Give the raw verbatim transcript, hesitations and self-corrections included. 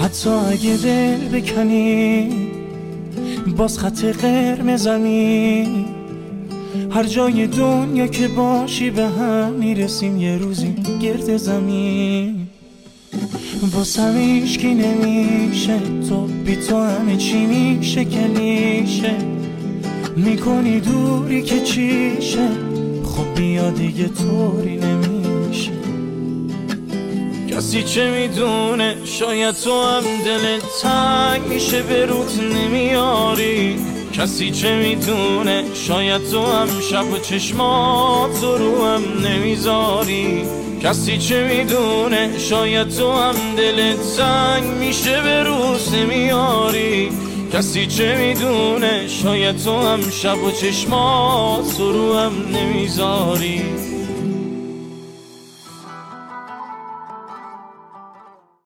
حتی اگه دل بکنی باز خط قرمزمی. هر جای دنیا که باشی به هم میرسیم یه روزی گرد زمین. واسم هیچکی نمیشه تو بی تو همه چی میشه کلیشه. میکنی دوری که چیشه خب بیا دیگه طوری نمیشه. کسی چه میدونه شاید تو هم دلت تنگ میشه به روت نمیاری. کسی چه میدونه شاید تو هم شب و چشمات رو هم نمیذاری. کسی چه میدونه شاید تو هم دلت تنگ میشه به روز نمیاری. کسی چه میدونه شاید تو هم شب و چشمات رو هم نمیذاری.